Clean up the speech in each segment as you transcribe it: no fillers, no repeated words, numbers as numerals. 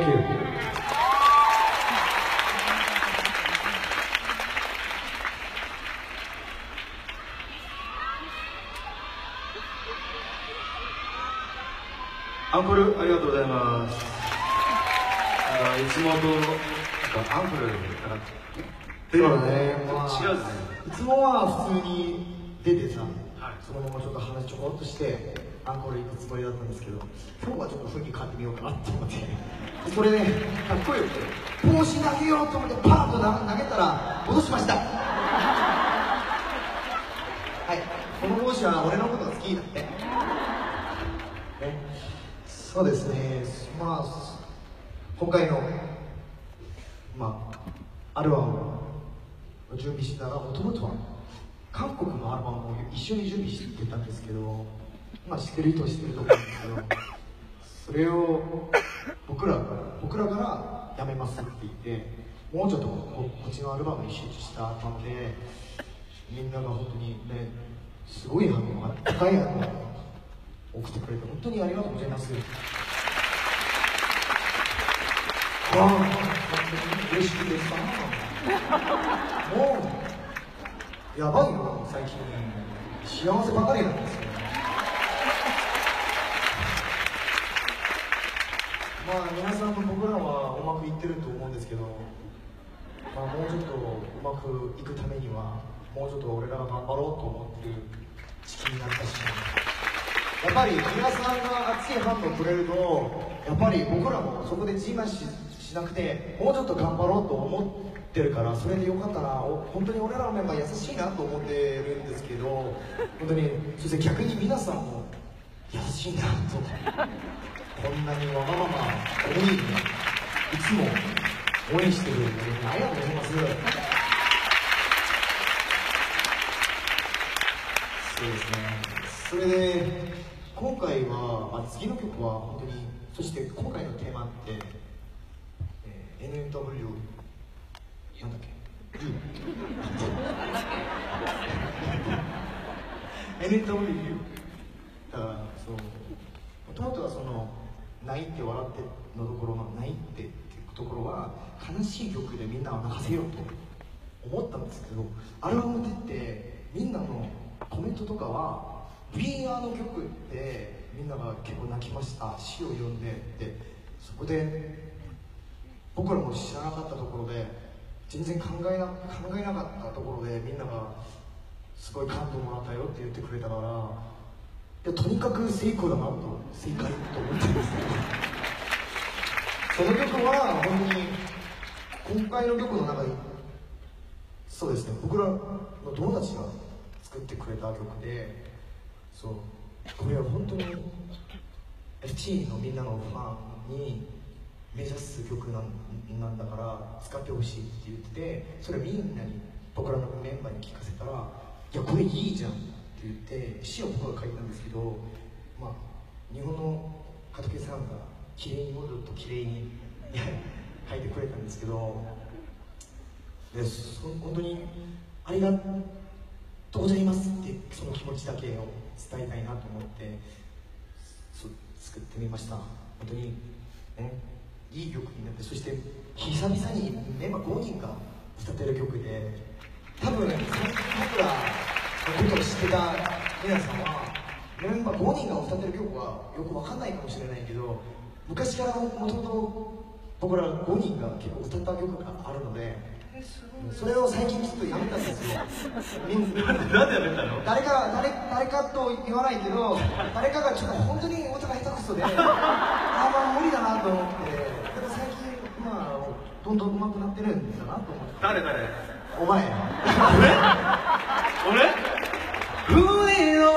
Thank you. アンコールありがとうございます。いつもとアンコールから出るよね。違うですね。いつもは普通に出てさ、はい、そのままちょっと話ちょこっとしてアンコール行くつもりだったんですけど、今日はちょっと雰囲気変わってみようかなって思って、それね、かっこよくて帽子投げようと思ってパーンと投げたら戻しました。はい、この帽子は俺のことが好きだってね。そうですね、まあ今回の、アルバムを準備してたら、もともとは韓国のアルバムを一緒に準備してたんですけど、知ってる人は知ってると思うんですけど、それを僕らからやめますって言って、もうちょっとこっちのアルバムに集中したアルバムで、みんなが本当にね、すごい反応が高い反応を送ってくれて本当にありがとうございます。本当に嬉しいですか。もうやばいよ、最近幸せばかりなんですよ。皆さんも僕らはうまくいってると思うんですけど、もうちょっとうまくいくためにはもうちょっと俺らが頑張ろうと思ってる時期になったし、やっぱり皆さんが熱い反応くれると、やっぱり僕らもそこで自慢しなくて、もうちょっと頑張ろうと思ってるから、それでよかったな。本当に俺らのメンバー優しいなと思ってるんですけど、本当にそして逆に皆さんも優しいなと、こんなにわがまま思いにいつも応援してるので、ありがとうございます。そうですね。それで今回は、次の曲は本当に、そして今回のテーマって、NW なんだっけ、NW だから、もともとはその泣いて笑ってのところの泣いてっていうところは悲しい曲でみんなを泣かせようと思ったんですけど、アルバム出てみんなのコメントとかは「We Are」の曲ってみんなが結構泣きました、詩を読んでって、そこで僕らも知らなかったところで、全然考えなかったところでみんながすごい感動もらったよって言ってくれたから、いやとにかく成功だなと、正解と思ってるんですけど、その曲は本当に今回の曲の中に、そうですね、僕らの友達が作ってくれた曲で、これは本当に FT のみんなのファンに目指す曲なんだから使ってほしいって言ってて、それみんなに、僕らのメンバーに聞かせたら、いやこれいいじゃんって言って詩を僕が書いたんですけど、日本の片桐さんが綺麗にもっと綺麗に書いてくれたんですけど、で本当にありがとうございますって、その気持ちだけを伝えたいなと思って作ってみました。本当にね、いい曲になって、そして久々にメンバー5人が歌ってる曲で、多分僕らのことを知ってた皆さんはメンバー5人が歌ってる曲はよくわかんないかもしれないけど、昔からもともと僕ら5人が結構歌った曲があるので、それを最近ちょっとやめたんですよ。 なんでやめたの？ 誰かと言わないけど、誰かがちょっと本当に歌が下手くそで、無理だなと思って、でも最近どんどん上手くなってるんだなと思って。 誰？ お前。 俺？ 船の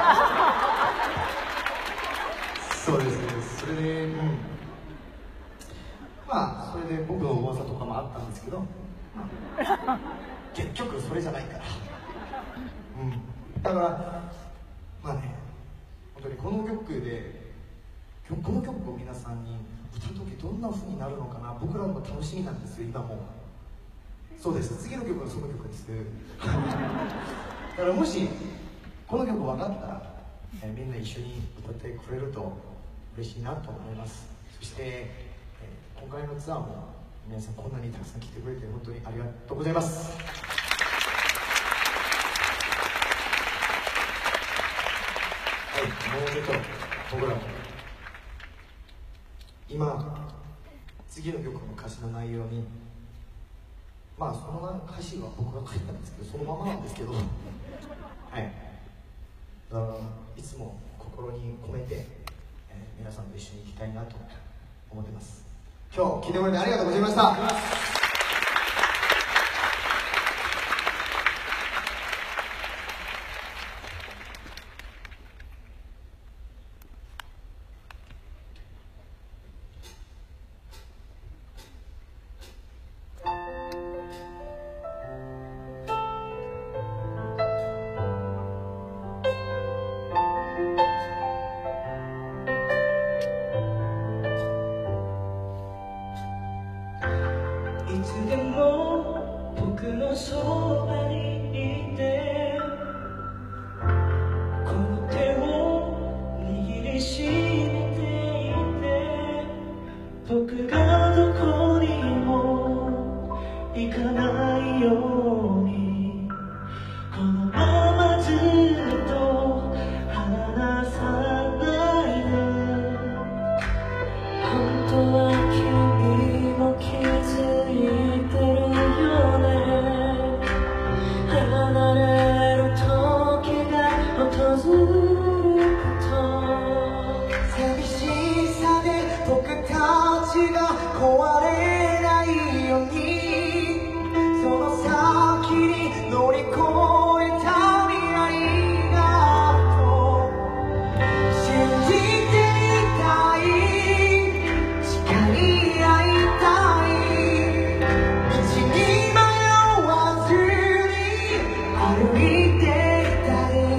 そうですね。それでそれで僕の噂とかもあったんですけど、結局それじゃないから、だから本当にこの曲を皆さんに歌う時どんな風になるのかな、僕らも楽しみなんですよ、今も。そうです、次の曲はその曲です。だからもしこの曲分かったら、みんな一緒に歌ってくれると嬉しいなと思います。そして、 今回のツアーも皆さんこんなにたくさん来てくれて本当にありがとうございます。はい、もうちょっと僕らも今次の曲の歌詞の内容にまあその歌詞は僕が書いたんですけどそのままなんですけどはいいつも心に込めて、皆さんと一緒に行きたいなと思ってます。今日来てもらってありがとうございました。 いつでも僕のそばにいてこの手を握りしめていて僕がどこにも行かないようにこのままずっと離さないで本当は君も気づいてるよね離れる時が訪れると寂しさで僕たちが壊れないようにその先に乗り越えた未来があると信じていたい誓い合いたい道に迷わずに歩いていたい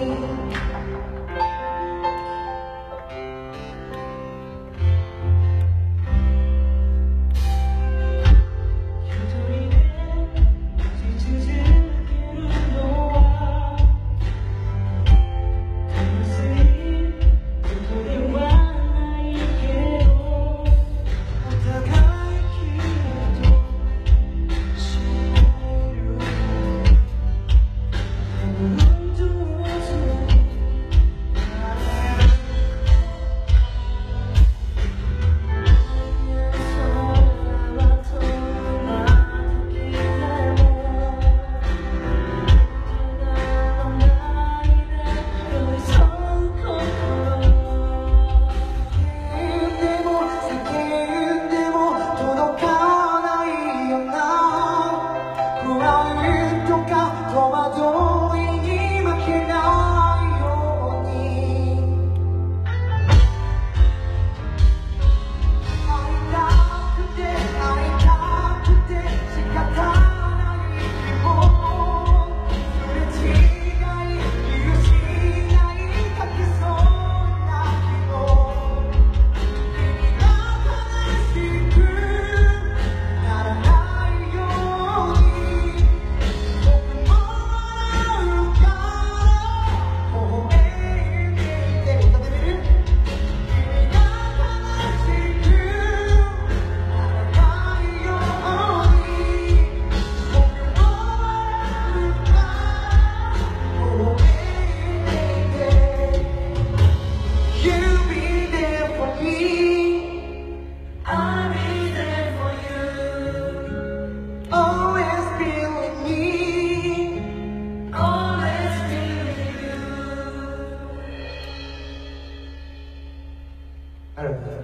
ありがとうございます。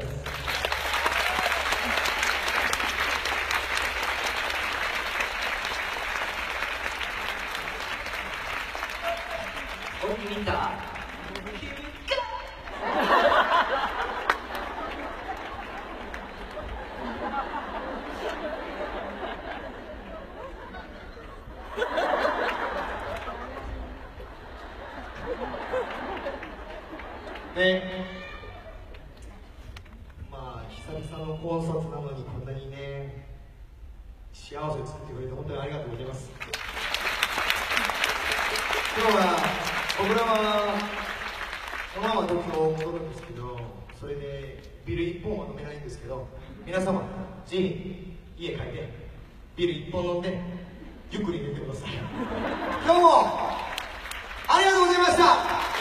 お見たね、まあ久々のコンサートなのにこんなにね幸せを作ってくれて本当にありがとうございます。今日は僕らはこのまま東京戻るんですけどそれでビール1本は飲めないんですけど、皆様ぜひ家帰ってビール1本飲んでゆっくり寝てください。どうもありがとうございました。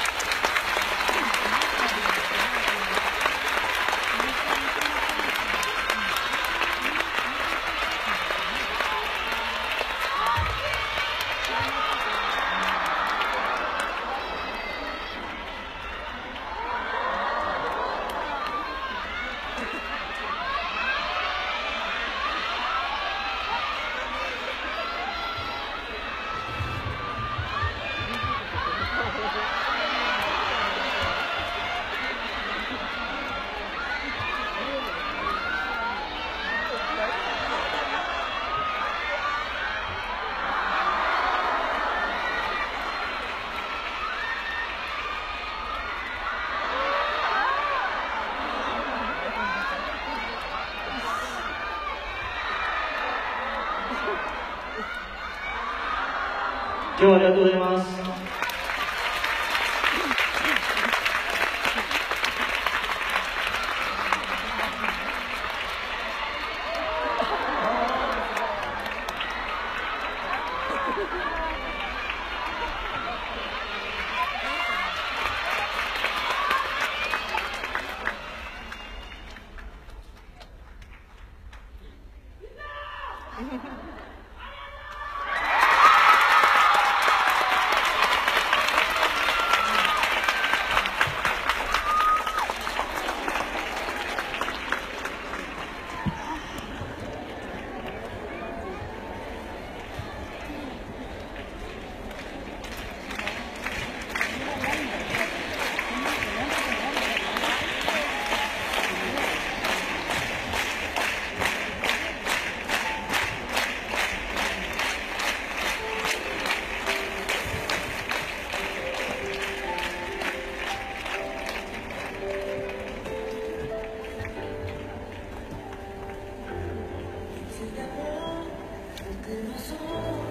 今日はありがとうございます。 僕のそ